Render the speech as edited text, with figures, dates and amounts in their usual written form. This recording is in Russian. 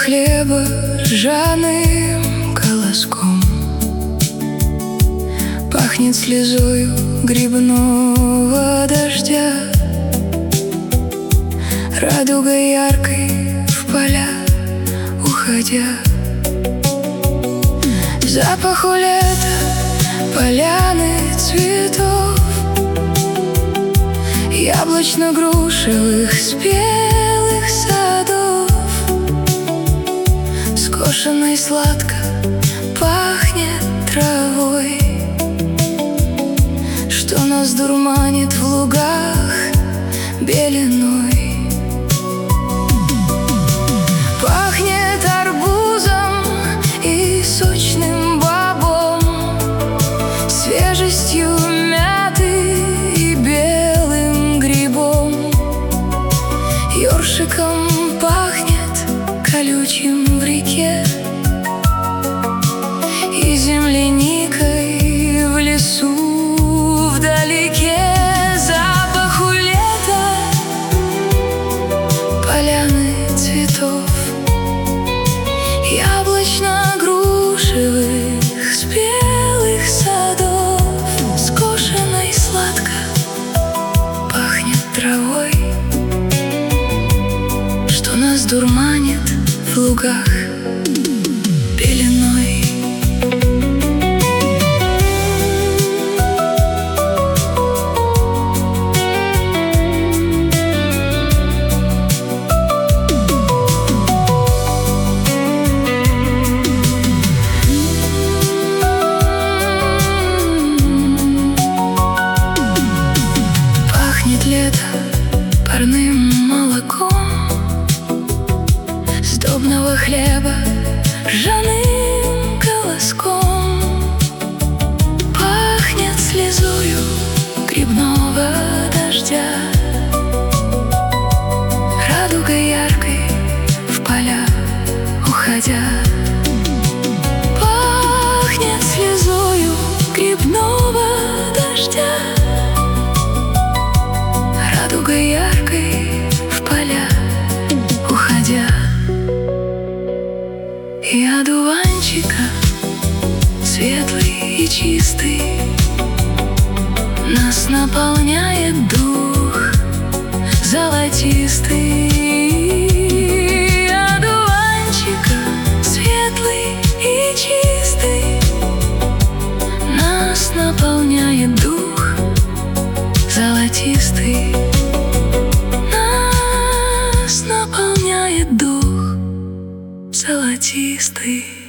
хлеба ржаным колоском, пахнет слезою грибного дождя, радугой яркой в поля уходя. Запаху лета, поляны цветов, яблочно-грушевых спелых садов. Скошенной сладко пахнет травой, что нас дурманит в лугах беленой. Пахнет арбузом и сочным бобом, свежестью мяты и белым грибом. Ёршиком пахнет колючим в реке и земляникой в лесу вдалеке. Запаху лета, поляны цветов, яблочно-грушевых спелых садов. Скошенной сладко пахнет травой, что нас дурманит в лугах беленой. Пахнет лето парным молоком, сдобного хлеба ржаным колоском. Пахнет слезою грибного дождя, радугой яркой в поля уходя. Пахнет слезою грибного дождя, радугой яркой в поля уходя. И одуванчика светлый и чистый нас наполняет дух золотистый. Одуванчика светлый и чистый нас наполняет дух золотистый. Нас наполняет дух золотистый.